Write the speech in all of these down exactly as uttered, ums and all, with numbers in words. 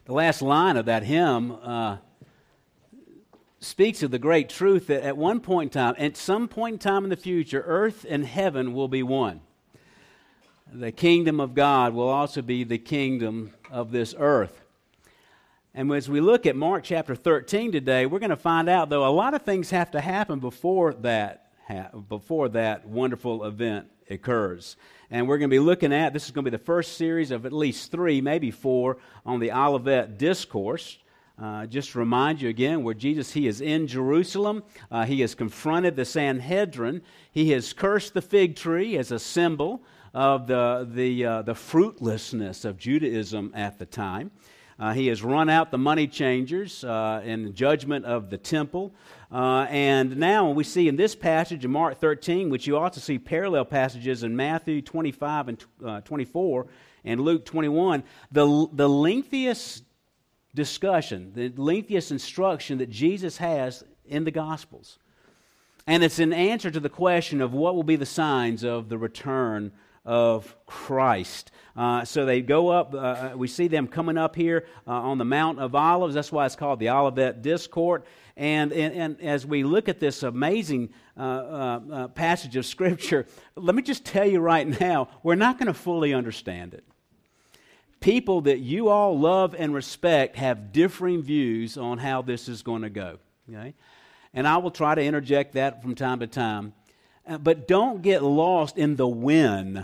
The last line of that hymn uh, speaks of the great truth that at one point in time, at some point in time in the future, earth and heaven will be one. The kingdom of God will also be the kingdom of this earth. And as we look at Mark chapter thirteen today, we're going to find out, though, a lot of things have to happen before that, before that wonderful event occurs. And we're going to be looking at, this is going to be the first series of at least three, maybe four, on the Olivet Discourse. Uh, just to remind you again, where Jesus, he is in Jerusalem. Uh, he has confronted the Sanhedrin. He has cursed the fig tree as a symbol of the, the, uh, the fruitlessness of Judaism at the time. Uh, he has run out the money changers uh, in the judgment of the temple. Uh, and now we see in this passage in Mark thirteen, which you also see parallel passages in Matthew twenty-five and uh, twenty-four and Luke twenty-one, the, the lengthiest discussion, the lengthiest instruction that Jesus has in the Gospels. And it's an answer to the question of what will be the signs of the return of Christ. Uh, so they go up, uh, we see them coming up here uh, on the Mount of Olives. That's why it's called the Olivet Discourse. And, and, and as we look at this amazing uh, uh, uh, passage of Scripture, let me just tell you right now, we're not going to fully understand it. People that you all love and respect have differing views on how this is going to go. Okay? And I will try to interject that from time to time. Uh, but don't get lost in the when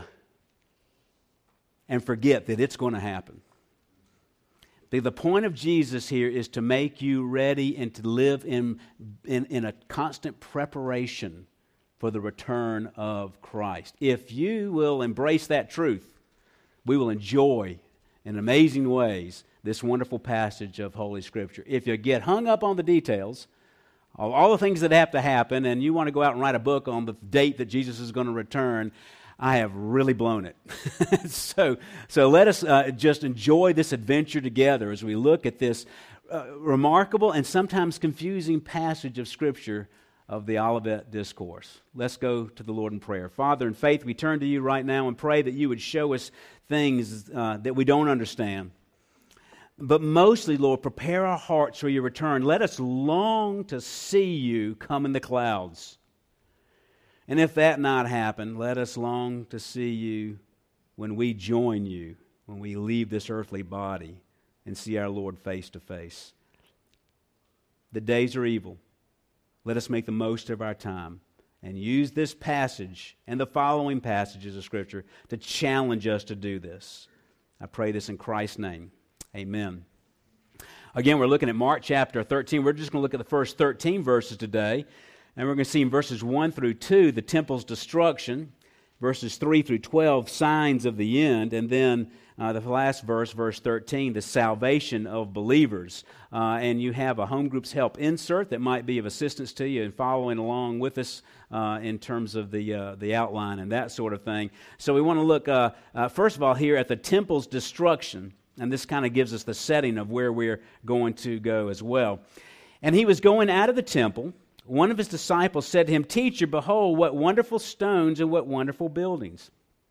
and forget that it's going to happen. The, the point of Jesus here is to make you ready and to live in, in, in a constant preparation for the return of Christ. If you will embrace that truth, we will enjoy in amazing ways this wonderful passage of Holy Scripture. If you get hung up on the details, all, all the things that have to happen, and you want to go out and write a book on the date that Jesus is going to return, I have really blown it. so, so let us uh, just enjoy this adventure together as we look at this uh, remarkable and sometimes confusing passage of Scripture of the Olivet Discourse. Let's go to the Lord in prayer. Father, in faith, we turn to you right now and pray that you would show us things uh, that we don't understand. But mostly, Lord, prepare our hearts for your return. Let us long to see you come in the clouds. And if that not happen, let us long to see you when we join you, when we leave this earthly body and see our Lord face to face. The days are evil. Let us make the most of our time and use this passage and the following passages of Scripture to challenge us to do this. I pray this in Christ's name. Amen. Again, we're looking at Mark chapter thirteen. We're just going to look at the first thirteen verses today. And we're going to see in verses one through two, the temple's destruction. Verses three through twelve, signs of the end. And then uh, the last verse, verse thirteen, the salvation of believers. Uh, and you have a home group's help insert that might be of assistance to you in following along with us uh, in terms of the uh, the outline and that sort of thing. So we want to look, uh, uh, first of all, here at the temple's destruction. And this kind of gives us the setting of where we're going to go as well. And he was going out of the temple. One of his disciples said to him, "Teacher, behold, what wonderful stones and what wonderful buildings."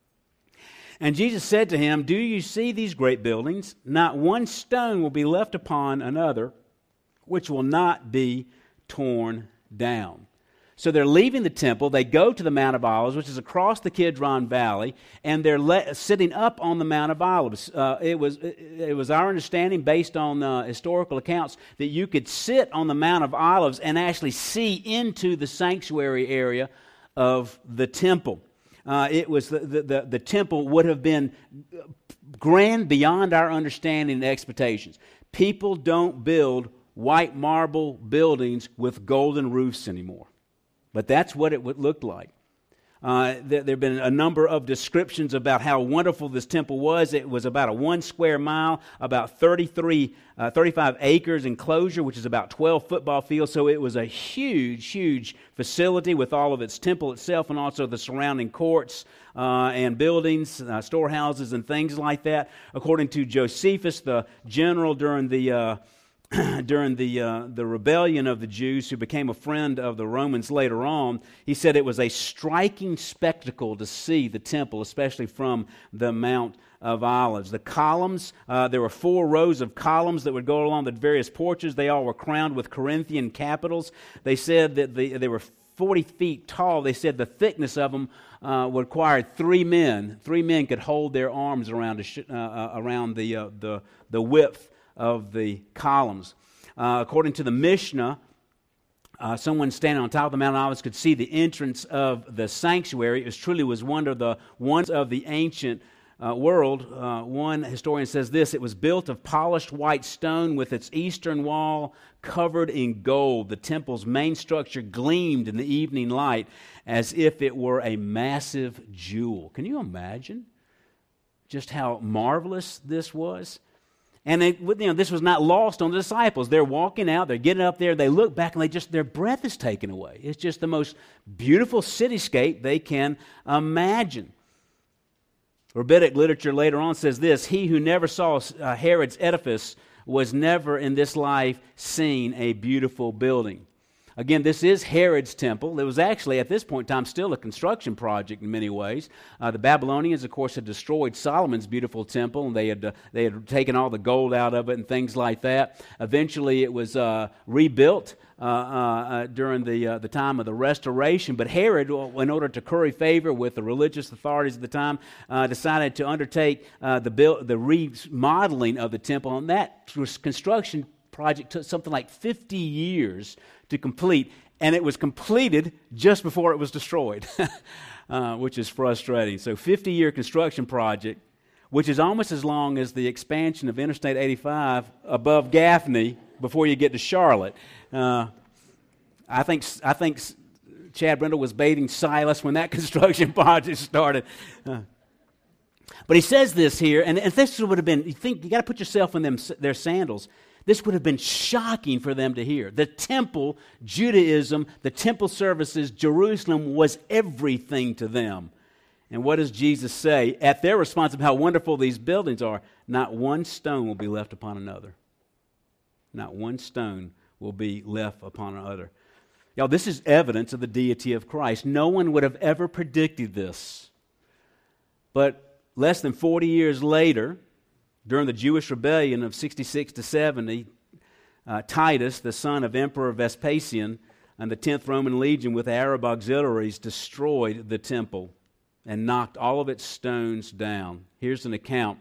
And Jesus said to him, "Do you see these great buildings? Not one stone will be left upon another, which will not be torn down." So they're leaving the temple. They go to the Mount of Olives, which is across the Kidron Valley, and they're le- sitting up on the Mount of Olives. Uh, it was it, it was our understanding, based on uh, historical accounts, that you could sit on the Mount of Olives and actually see into the sanctuary area of the temple. Uh, it was the, the, the, the temple would have been grand beyond our understanding and expectations. People don't build white marble buildings with golden roofs anymore. But that's what it would look like. Uh, there have been a number of descriptions about how wonderful this temple was. It was about a one square mile, about thirty-three, uh, thirty-five acres enclosure, which is about twelve football fields. So it was a huge, huge facility with all of its temple itself and also the surrounding courts uh, and buildings, uh, storehouses and things like that. According to Josephus, the general during the uh, during the uh, the rebellion of the Jews, who became a friend of the Romans later on, he said it was a striking spectacle to see the temple, especially from the Mount of Olives. The columns, uh, there were four rows of columns that would go along the various porches. They all were crowned with Corinthian capitals. They said that the, they were forty feet tall. They said the thickness of them uh, required three men. Three men could hold their arms around a sh- uh, uh, around the uh, the the width of the columns. Uh, according to the Mishnah, uh, someone standing on top of the Mount of Olives could see the entrance of the sanctuary. It was truly was one of the ones of the ancient uh, world. Uh, one historian says this: it was built of polished white stone with its eastern wall covered in gold. The temple's main structure gleamed in the evening light as if it were a massive jewel. Can you imagine just how marvelous this was? And they, you know, this was not lost on the disciples. They're walking out, they're getting up there, they look back, and they just their breath is taken away. It's just the most beautiful cityscape they can imagine. Rabbinic literature later on says this: he who never saw uh, Herod's edifice was never in this life seen a beautiful building. Again, this is Herod's temple. It was actually, at this point in time, still a construction project in many ways. Uh, the Babylonians, of course, had destroyed Solomon's beautiful temple, and they had uh, they had taken all the gold out of it and things like that. Eventually, it was uh, rebuilt uh, uh, during the uh, the time of the Restoration. But Herod, in order to curry favor with the religious authorities of the time, uh, decided to undertake uh, the build, the remodeling of the temple, and that construction project took something like fifty years to complete, and it was completed just before it was destroyed, uh, which is frustrating. So fifty-year construction project, which is almost as long as the expansion of Interstate eighty-five above Gaffney before you get to Charlotte. Uh, I think I think Chad Brindle was baiting Silas when that construction project started. Uh, but he says this here, and if this would have been, you think you got to put yourself in them their sandals. This would have been shocking for them to hear. The temple, Judaism, the temple services, Jerusalem was everything to them. And what does Jesus say? At their response of how wonderful these buildings are, not one stone will be left upon another. Not one stone will be left upon another. Y'all, this is evidence of the deity of Christ. No one would have ever predicted this. But less than forty years later, during the Jewish rebellion of sixty-six to seventy, uh, Titus, the son of Emperor Vespasian, and the tenth Roman Legion with Arab auxiliaries destroyed the temple and knocked all of its stones down. Here's an account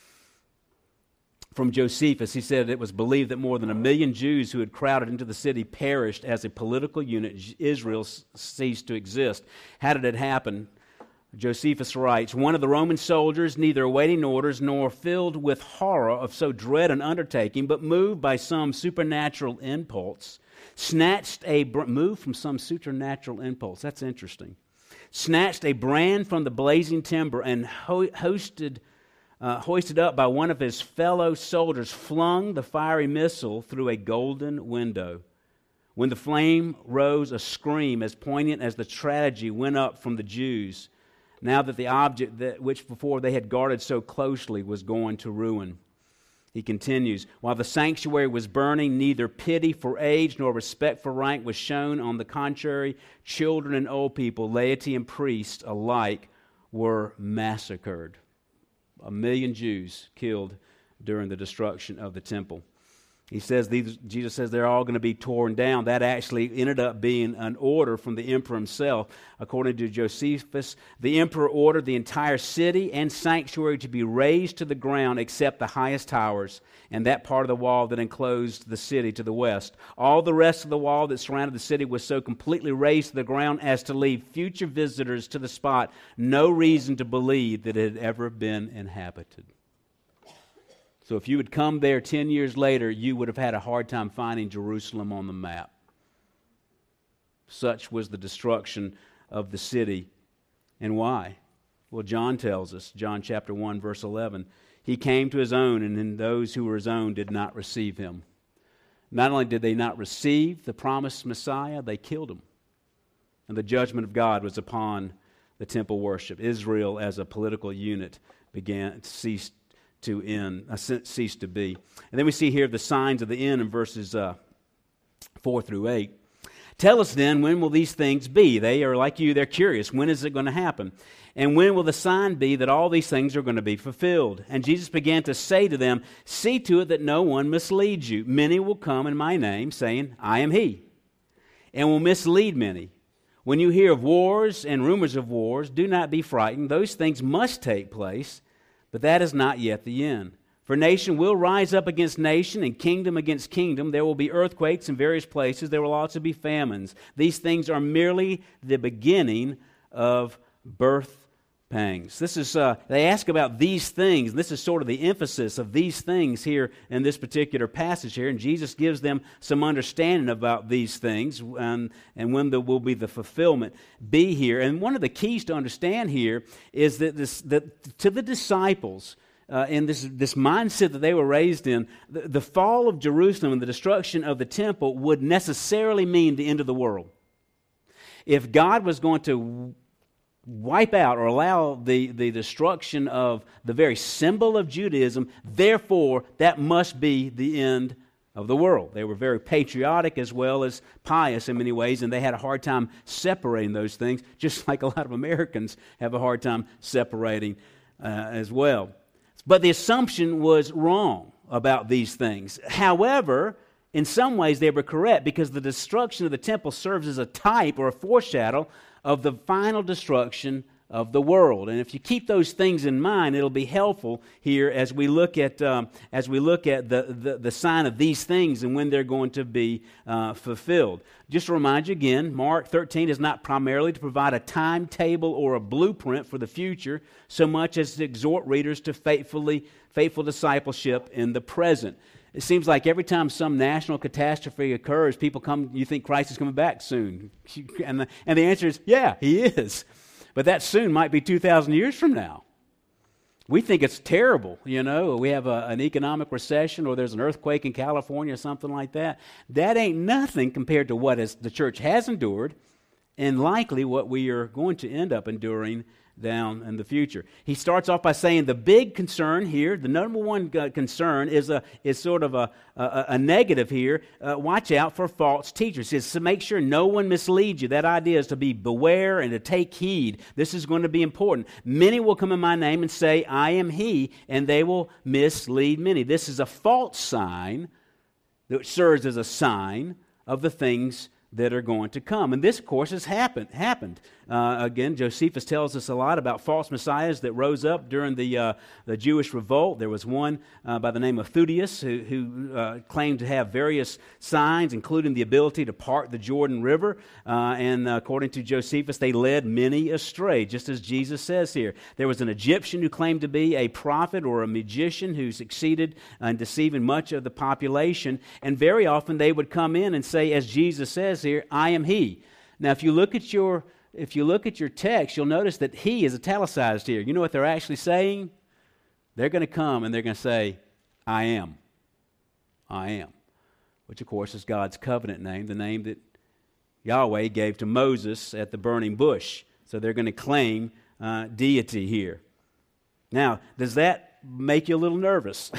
from Josephus. He said it was believed that more than a million Jews who had crowded into the city perished as a political unit. Israel ceased to exist. How did it happen? Josephus writes, one of the Roman soldiers, neither awaiting orders nor filled with horror of so dread an undertaking, but moved by some supernatural impulse, snatched a, br- moved from some supernatural impulse, that's interesting, snatched a brand from the blazing timber and ho- hosted, uh, hoisted up by one of his fellow soldiers, flung the fiery missile through a golden window. When the flame rose, a scream as poignant as the tragedy went up from the Jews, now that the object that which before they had guarded so closely was going to ruin. He continues, while the sanctuary was burning, neither pity for age nor respect for rank was shown. On the contrary, children and old people, laity and priests alike were massacred. A million Jews killed during the destruction of the temple. He says, these, Jesus says they're all going to be torn down. That actually ended up being an order from the emperor himself. According to Josephus, the emperor ordered the entire city and sanctuary to be razed to the ground except the highest towers and that part of the wall that enclosed the city to the west. All the rest of the wall that surrounded the city was so completely razed to the ground as to leave future visitors to the spot no reason to believe that it had ever been inhabited. So if you had come there ten years later, you would have had a hard time finding Jerusalem on the map. Such was the destruction of the city. And why? Well, John tells us, John chapter one, verse eleven, he came to his own, and then those who were his own did not receive him. Not only did they not receive the promised Messiah, they killed him. And the judgment of God was upon the temple worship. Israel, as a political unit, began ceased to end, uh, cease to be. And then we see here the signs of the end in verses uh, four through eight. Tell us then, when will these things be? They are like you, they're curious. When is it going to happen? And when will the sign be that all these things are going to be fulfilled? And Jesus began to say to them, see to it that no one misleads you. Many will come in my name, saying, I am he, and will mislead many. When you hear of wars and rumors of wars, do not be frightened. Those things must take place, but that is not yet the end. For nation will rise up against nation, and kingdom against kingdom. There will be earthquakes in various places. There will also be famines. These things are merely the beginning of birth pangs. This is, uh, they ask about these things. This is sort of the emphasis of these things here in this particular passage here. And Jesus gives them some understanding about these things and, and when there will be the fulfillment be here. And one of the keys to understand here is that, this, that to the disciples, Uh, in this, this mindset that they were raised in, the, the fall of Jerusalem and the destruction of the temple would necessarily mean the end of the world. If God was going to wipe out or allow the, the destruction of the very symbol of Judaism, therefore that must be the end of the world. They were very patriotic as well as pious in many ways, and they had a hard time separating those things, just like a lot of Americans have a hard time separating uh, as well. But the assumption was wrong about these things. However, in some ways they were correct, because the destruction of the temple serves as a type or a foreshadow of the final destruction of the world. And if you keep those things in mind, it'll be helpful here as we look at um, as we look at the, the the sign of these things and when they're going to be uh, fulfilled. Just to remind you again, Mark thirteen is not primarily to provide a timetable or a blueprint for the future, so much as to exhort readers to faithfully faithful discipleship in the present. It seems like every time some national catastrophe occurs, people come, you think Christ is coming back soon. And the, and the answer is, yeah, he is. But that soon might be two thousand years from now. We think it's terrible, you know. We have a, an economic recession, or there's an earthquake in California or something like that. That ain't nothing compared to what is, the church has endured, and likely what we are going to end up enduring down in the future. He starts off by saying the big concern here, the number one uh, concern is a is sort of a a, a negative here. Uh, watch out for false teachers. It's to make sure no one misleads you. That idea is to be beware and to take heed. This is going to be important. Many will come in my name and say, I am he, and they will mislead many. This is a false sign that serves as a sign of the things that are going to come. And this, of course, has happened. happened. Uh, again, Josephus tells us a lot about false messiahs that rose up during the uh, the Jewish revolt. There was one uh, by the name of Theudius who, who uh, claimed to have various signs, including the ability to part the Jordan River. Uh, and uh, according to Josephus, they led many astray, just as Jesus says here. There was an Egyptian who claimed to be a prophet or a magician who succeeded in deceiving much of the population. And very often they would come in and say, as Jesus says here, I am he. Now, if you look at your If you look at your text, you'll notice that he is italicized here. You know what they're actually saying? They're going to come and they're going to say, I am. I am. Which, of course, is God's covenant name, the name that Yahweh gave to Moses at the burning bush. So they're going to claim uh, deity here. Now, does that make you a little nervous?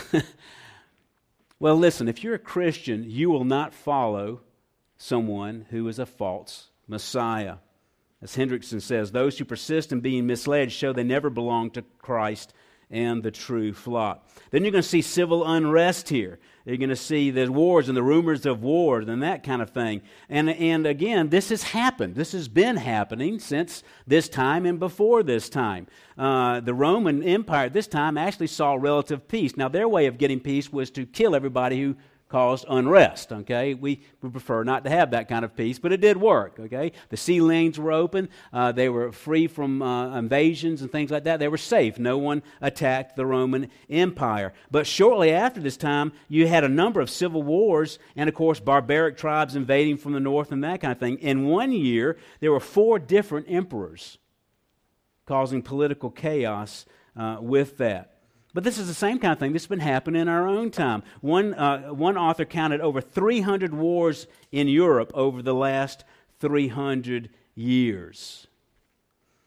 Well, listen, if you're a Christian, you will not follow someone who is a false Messiah. As Hendrickson says, those who persist in being misled show they never belong to Christ and the true flock. Then you're going to see civil unrest here. You're going to see the wars and the rumors of wars and that kind of thing. And, and again, this has happened. This has been happening since this time and before this time. Uh, the Roman Empire at this time actually saw relative peace. Now, their way of getting peace was to kill everybody who caused unrest, okay? We, we prefer not to have that kind of peace, but it did work, okay? The sea lanes were open. Uh, they were free from uh, invasions and things like that. They were safe. No one attacked the Roman Empire. But shortly after this time, you had a number of civil wars and, of course, barbaric tribes invading from the north and that kind of thing. In one year, there were four different emperors causing political chaos uh, with that. But this is the same kind of thing that's been happening in our own time. One, uh, one author counted over three hundred wars in Europe over the last three hundred years.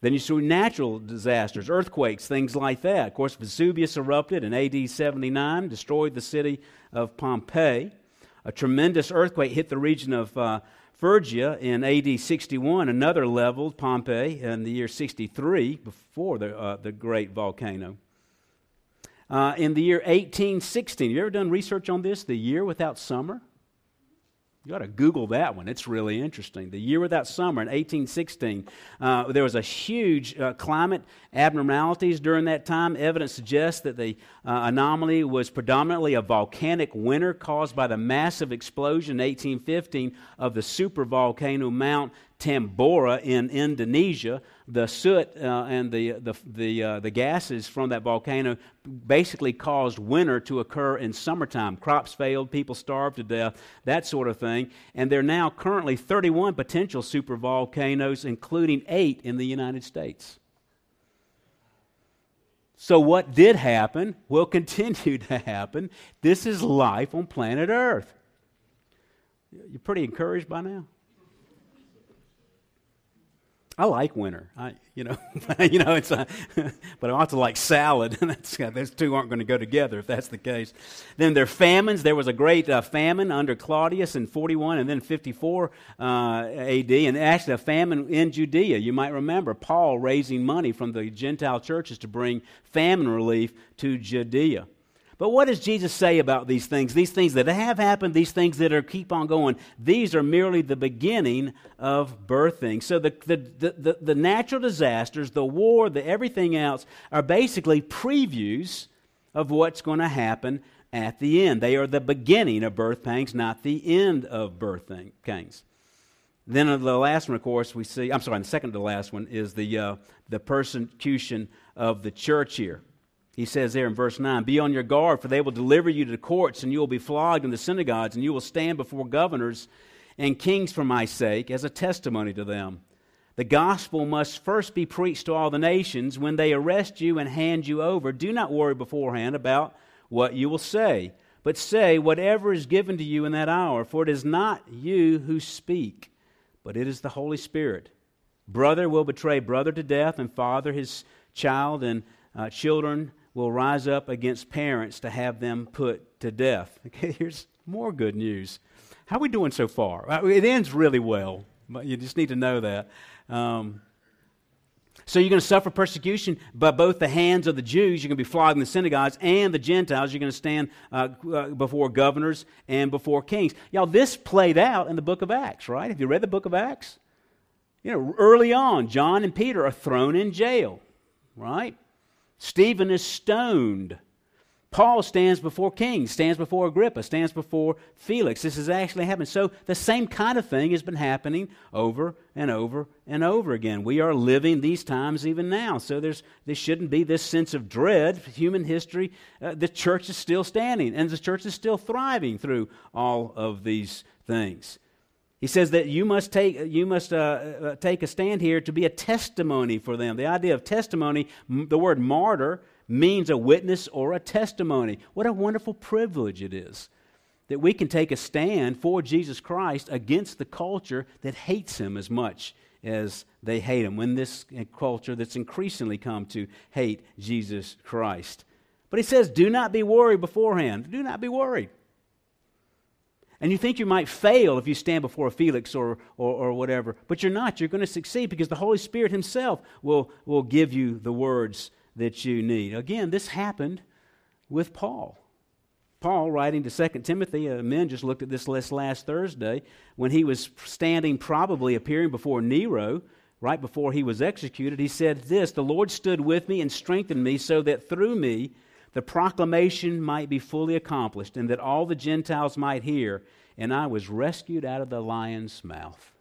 Then you see natural disasters, earthquakes, things like that. Of course, Vesuvius erupted in A D seventy-nine, destroyed the city of Pompeii. A tremendous earthquake hit the region of uh, Phrygia in A D sixty-one. Another leveled Pompeii in the year sixty-three, before the, uh, the great volcano. Uh, in the year eighteen sixteen, have you ever done research on this? The year without summer? You ought to Google that one. It's really interesting. The year without summer in eighteen sixteen. Uh, there was a huge uh, climate abnormalities during that time. Evidence suggests that the uh, anomaly was predominantly a volcanic winter caused by the massive explosion in eighteen fifteen of the supervolcano Mount Tambora in Indonesia. The soot uh, and the the the, uh, the gases from that volcano basically caused winter to occur in summertime. Crops failed, people starved to death, that sort of thing. And there are now currently thirty-one potential supervolcanoes, including eight in the United States. So what did happen will continue to happen. This is life on planet Earth. You're pretty encouraged by now? I like winter. I, you know, you know, it's a, but I also like salad. That's, those two aren't going to go together if that's the case. Then there are famines. There was a great uh, famine under Claudius in forty-one and then fifty-four uh, A D, and actually a famine in Judea. You might remember Paul raising money from the Gentile churches to bring famine relief to Judea. But what does Jesus say about these things? These things that have happened, these things that are keep on going, these are merely the beginning of birthing. So the, the, the, the, the natural disasters, the war, the everything else, are basically previews of what's going to happen at the end. They are the beginning of birth pangs, not the end of birth pangs. Then the last one, of course, we see, I'm sorry, the second to the last one is the, uh, the persecution of the church here. He says there in verse nine, "Be on your guard, for they will deliver you to the courts, and you will be flogged in the synagogues, and you will stand before governors and kings for my sake as a testimony to them. The gospel must first be preached to all the nations. When they arrest you and hand you over, do not worry beforehand about what you will say, but say whatever is given to you in that hour, for it is not you who speak, but it is the Holy Spirit. Brother will betray brother to death, and father his child, and uh, children will rise up against parents to have them put to death." Okay, here's more good news. How are we doing so far? It ends really well, but you just need to know that. Um, so you're going to suffer persecution by both the hands of the Jews. You're going to be flogged in the synagogues, and the Gentiles. You're going to stand uh, uh, before governors and before kings. Y'all, this played out in the book of Acts, right? Have you read the book of Acts? You know, early on, John and Peter are thrown in jail, right? Stephen is stoned. Paul stands before kings, stands before Agrippa, stands before Felix. This has actually happened. So the same kind of thing has been happening over and over and over again. We are living these times even now. So there's there shouldn't be this sense of dread. Human history, uh, the church is still standing, and the church is still thriving through all of these things. He says that you must take you must uh, uh, take a stand here to be a testimony for them. The idea of testimony, m- the word martyr, means a witness or a testimony. What a wonderful privilege it is that we can take a stand for Jesus Christ against the culture that hates Him as much as they hate Him, when this culture that's increasingly come to hate Jesus Christ. But he says, do not be worried beforehand. Do not be worried. And you think you might fail if you stand before a Felix or, or, or whatever, but you're not. You're going to succeed because the Holy Spirit Himself will, will give you the words that you need. Again, this happened with Paul. Paul, writing to Second Timothy, uh, men just looked at this last, last Thursday, when he was standing, probably appearing before Nero, right before he was executed, he said this, "The Lord stood with me and strengthened me so that through me the proclamation might be fully accomplished, and that all the Gentiles might hear, and I was rescued out of the lion's mouth."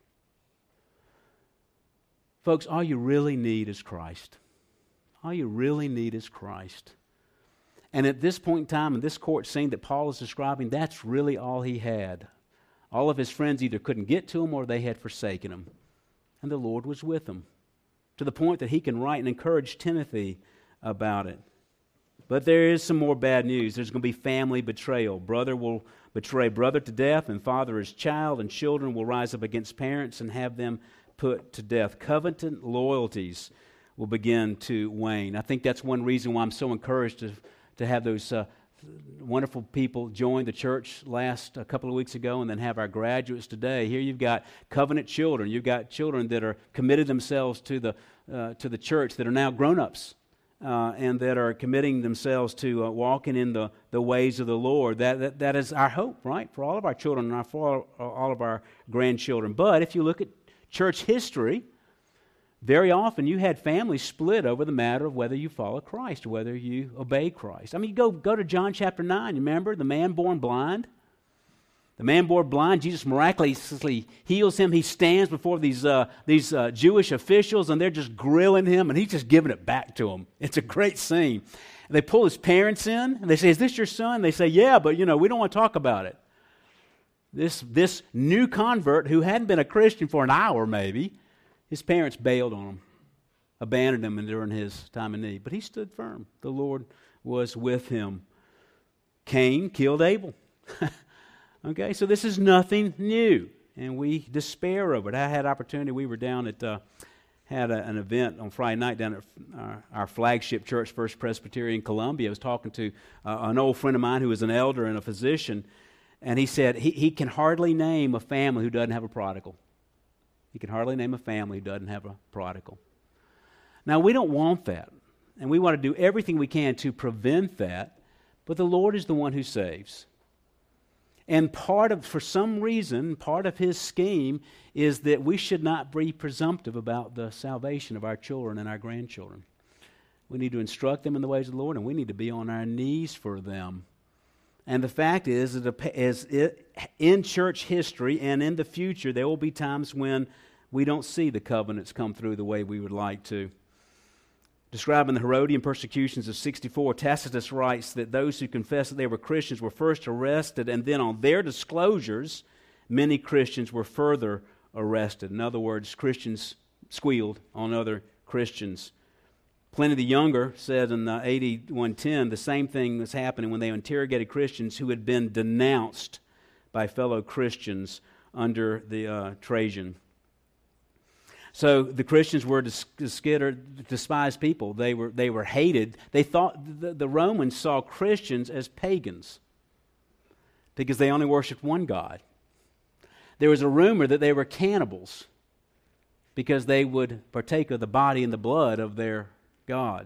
Folks, all you really need is Christ. All you really need is Christ. And at this point in time, in this court scene that Paul is describing, that's really all he had. All of his friends either couldn't get to him or they had forsaken him. And the Lord was with him, to the point that he can write and encourage Timothy about it. But there is some more bad news. There's going to be family betrayal. Brother will betray brother to death, and father his child, and children will rise up against parents and have them put to death. Covenant loyalties will begin to wane. I think that's one reason why I'm so encouraged to, to have those uh, wonderful people join the church last a couple of weeks ago and then have our graduates today. Here you've got covenant children. You've got children that are committed themselves to the, uh, to the church that are now grown-ups. Uh, and that are committing themselves to uh, walking in the, the ways of the Lord. That, that that is our hope, right, for all of our children and for all, all of our grandchildren. But if you look at church history, very often you had families split over the matter of whether you follow Christ or whether you obey Christ. I mean, you go, go to John chapter nine. Remember the man born blind? The man born blind, Jesus miraculously heals him. He stands before these uh, these uh, Jewish officials, and they're just grilling him, and he's just giving it back to them. It's a great scene. And they pull his parents in, and they say, "Is this your son?" They say, "Yeah, but you know, we don't want to talk about it." This this new convert who hadn't been a Christian for an hour, maybe, his parents bailed on him, abandoned him during his time of need. But he stood firm. The Lord was with him. Cain killed Abel. Okay, so this is nothing new, and we despair over it. I had opportunity. We were down at, uh, had a, an event on Friday night down at our, our flagship church, First Presbyterian Columbia. I was talking to uh, an old friend of mine who is an elder and a physician, and he said he, he can hardly name a family who doesn't have a prodigal. He can hardly name a family who doesn't have a prodigal. Now, we don't want that, and we want to do everything we can to prevent that, but the Lord is the one who saves. And part of, for some reason, part of his scheme is that we should not be presumptive about the salvation of our children and our grandchildren. We need to instruct them in the ways of the Lord, and we need to be on our knees for them. And the fact is, that as it, in church history and in the future, there will be times when we don't see the covenants come through the way we would like to. Describing the Herodian persecutions of sixty-four, Tacitus writes that those who confessed that they were Christians were first arrested, and then on their disclosures, many Christians were further arrested. In other words, Christians squealed on other Christians. Pliny the Younger said in uh, A D one ten the same thing was happening when they interrogated Christians who had been denounced by fellow Christians under the uh, Trajan. So the Christians were despised people. They were they were hated. They thought the, the Romans saw Christians as pagans because they only worshipped one God. There was a rumor that they were cannibals because they would partake of the body and the blood of their God.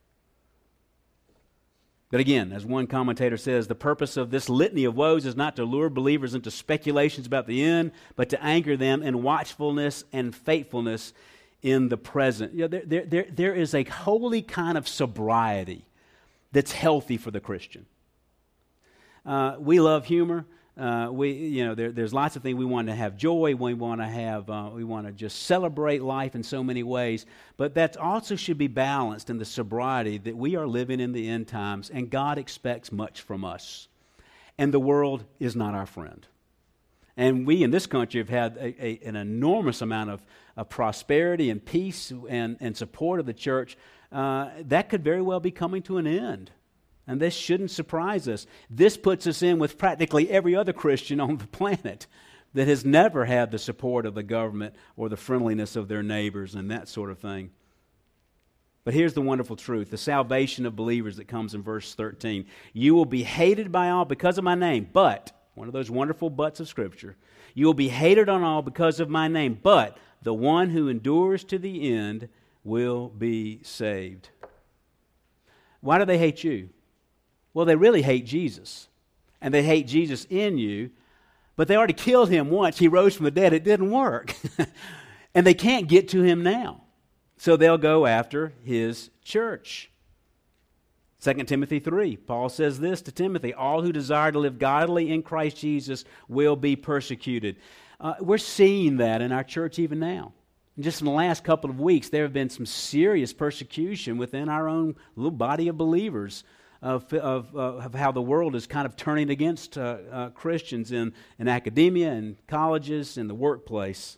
But again, as one commentator says, the purpose of this litany of woes is not to lure believers into speculations about the end, but to anchor them in watchfulness and faithfulness in the present. You know, there, there, there, there is a holy kind of sobriety that's healthy for the Christian. Uh, we love humor. Uh, we, you know, there, there's lots of things. We want to have joy. We want to have. Uh, we want to just celebrate life in so many ways. But that also should be balanced in the sobriety that we are living in the end times, and God expects much from us, and the world is not our friend. And we in this country have had a, a, an enormous amount of, of prosperity and peace and, and support of the church. Uh, that could very well be coming to an end. And this shouldn't surprise us. This puts us in with practically every other Christian on the planet that has never had the support of the government or the friendliness of their neighbors and that sort of thing. But here's the wonderful truth, the salvation of believers that comes in verse thirteen. You will be hated by all because of my name, but, one of those wonderful buts of Scripture, you will be hated on all because of my name, but the one who endures to the end will be saved. Why do they hate you? Well, they really hate Jesus, and they hate Jesus in you, but they already killed him once. He rose from the dead. It didn't work, and they can't get to him now, so they'll go after his church. Second Timothy three, Paul says this to Timothy, all who desire to live godly in Christ Jesus will be persecuted. Uh, we're seeing that in our church even now. Just in the last couple of weeks, there have been some serious persecution within our own little body of believers Of, of, uh, of how the world is kind of turning against uh, uh, Christians in, in academia and colleges and the workplace.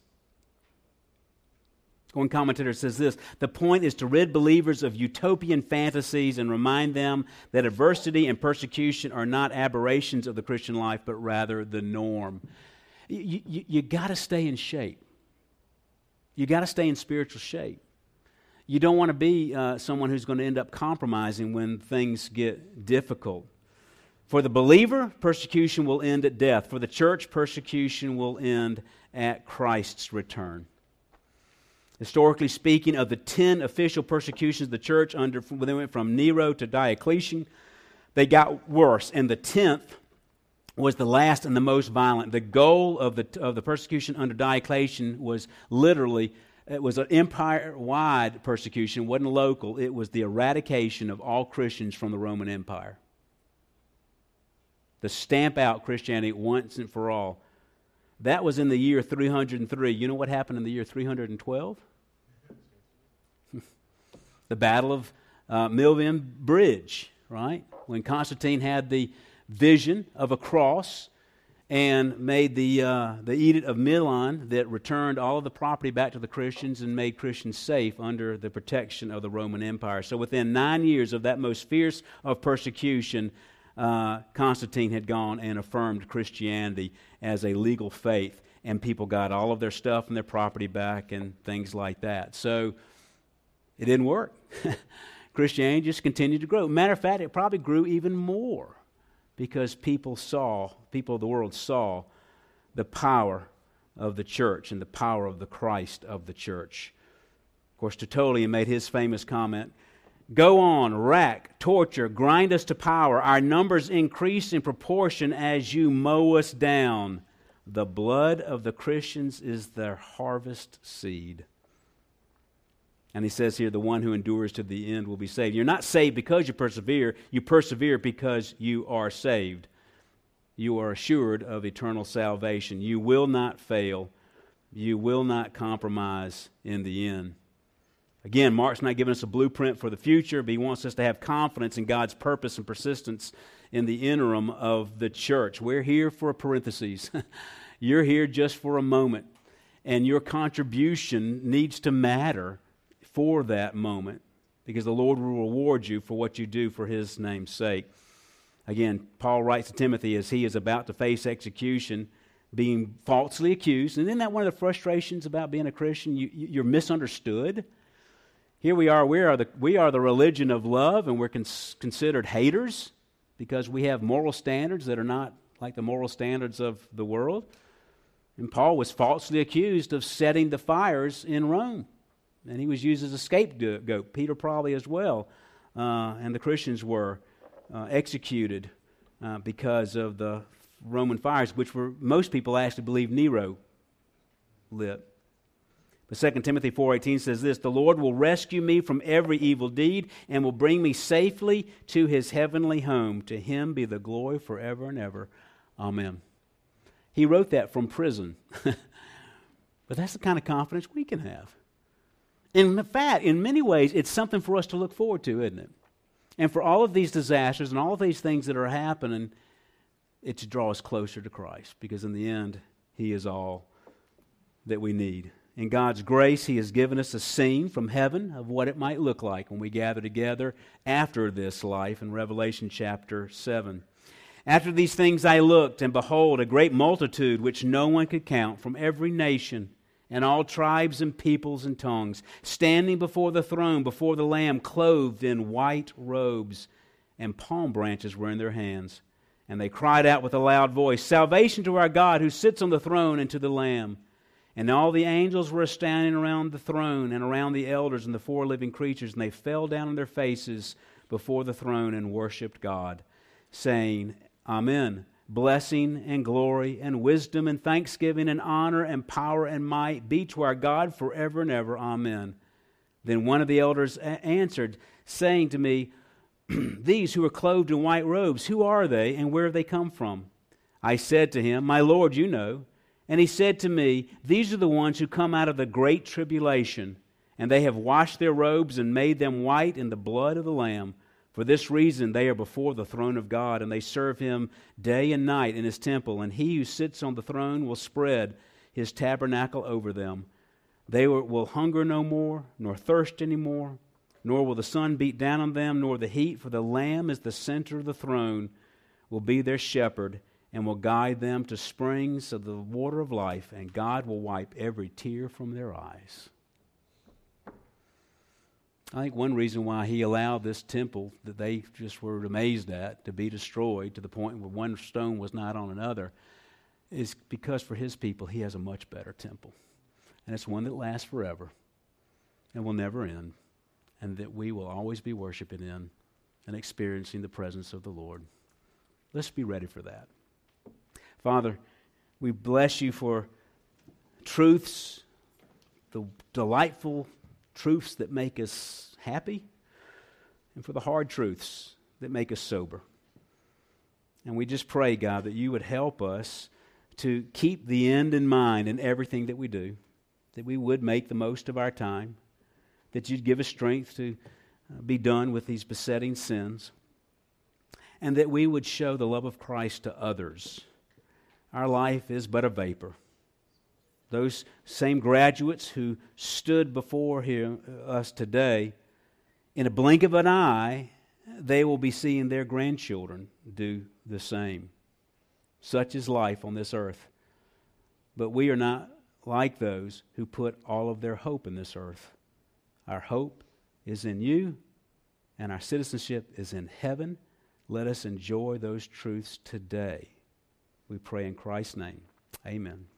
One commentator says this, the point is to rid believers of utopian fantasies and remind them that adversity and persecution are not aberrations of the Christian life, but rather the norm. You, you, you got to stay in shape. You got to stay in spiritual shape. You don't want to be uh, someone who's going to end up compromising when things get difficult. For the believer, persecution will end at death. For the church, persecution will end at Christ's return. Historically speaking, of the ten official persecutions of the church, under when they went from Nero to Diocletian, they got worse. And the tenth was the last and the most violent. The goal of the of the persecution under Diocletian was literally, it was an empire-wide persecution. It wasn't local. It was the eradication of all Christians from the Roman Empire. To stamp out Christianity once and for all. That was in the year three hundred three. You know what happened in the year three hundred twelve? The Battle of uh, Milvian Bridge, right? When Constantine had the vision of a cross and made the uh, the Edict of Milan that returned all of the property back to the Christians and made Christians safe under the protection of the Roman Empire. So within nine years of that most fierce of persecution, uh, Constantine had gone and affirmed Christianity as a legal faith, and people got all of their stuff and their property back and things like that. So it didn't work. Christianity just continued to grow. Matter of fact, it probably grew even more because people saw, people of the world saw the power of the church and the power of the Christ of the church. Of course, Tertullian made his famous comment, "Go on, rack, torture, grind us to power. Our numbers increase in proportion as you mow us down. The blood of the Christians is their harvest seed." And he says here, the one who endures to the end will be saved. You're not saved because you persevere. You persevere because you are saved. You are assured of eternal salvation. You will not fail. You will not compromise in the end. Again, Mark's not giving us a blueprint for the future, but he wants us to have confidence in God's purpose and persistence in the interim of the church. We're here for a parenthesis. You're here just for a moment. And your contribution needs to matter for that moment, because the Lord will reward you for what you do for His name's sake. Again, Paul writes to Timothy as he is about to face execution, being falsely accused. And isn't that one of the frustrations about being a Christian? You, you're misunderstood. Here we are, we are the, we are the religion of love, and we're cons- considered haters because we have moral standards that are not like the moral standards of the world. And Paul was falsely accused of setting the fires in Rome. And he was used as a scapegoat. Peter probably as well. Uh, and the Christians were uh, executed uh, because of the Roman fires, which were, most people actually believe Nero lit. But Second Timothy four eighteen says this, "The Lord will rescue me from every evil deed and will bring me safely to His heavenly home. To Him be the glory forever and ever. Amen." He wrote that from prison. But that's the kind of confidence we can have. In fact, in many ways, it's something for us to look forward to, isn't it? And for all of these disasters and all of these things that are happening, it's to draw us closer to Christ, because in the end, He is all that we need. In God's grace, He has given us a scene from heaven of what it might look like when we gather together after this life in Revelation chapter seven. "After these things I looked, and behold, a great multitude which no one could count, from every nation and all tribes and peoples and tongues, standing before the throne, before the Lamb, clothed in white robes, and palm branches were in their hands. And they cried out with a loud voice, 'Salvation to our God who sits on the throne and to the Lamb.' And all the angels were standing around the throne and around the elders and the four living creatures, and they fell down on their faces before the throne and worshipped God, saying, 'Amen. Blessing and glory and wisdom and thanksgiving and honor and power and might be to our God forever and ever. Amen.' Then one of the elders a- answered, saying to me, 'These who are clothed in white robes, who are they and where have they come from?' I said to him, 'My Lord, you know.' And he said to me, 'These are the ones who come out of the great tribulation, and they have washed their robes and made them white in the blood of the Lamb. For this reason they are before the throne of God, and they serve Him day and night in His temple. And He who sits on the throne will spread His tabernacle over them. They will hunger no more, nor thirst any more, nor will the sun beat down on them, nor the heat. For the Lamb is the center of the throne, will be their shepherd, and will guide them to springs of the water of life, and God will wipe every tear from their eyes.'" I think one reason why he allowed this temple that they just were amazed at to be destroyed to the point where one stone was not on another is because for his people he has a much better temple. And it's one that lasts forever and will never end, and that we will always be worshiping in and experiencing the presence of the Lord. Let's be ready for that. Father, we bless you for truths, the delightful truths that make us happy, and for the hard truths that make us sober. And we just pray, God, that you would help us to keep the end in mind in everything that we do, that we would make the most of our time, that you'd give us strength to uh, be done with these besetting sins, and that we would show the love of Christ to others. Our life is but a vapor. Those same graduates who stood before here, us today, in a blink of an eye, they will be seeing their grandchildren do the same. Such is life on this earth. But we are not like those who put all of their hope in this earth. Our hope is in you, and our citizenship is in heaven. Let us enjoy those truths today. We pray in Christ's name. Amen.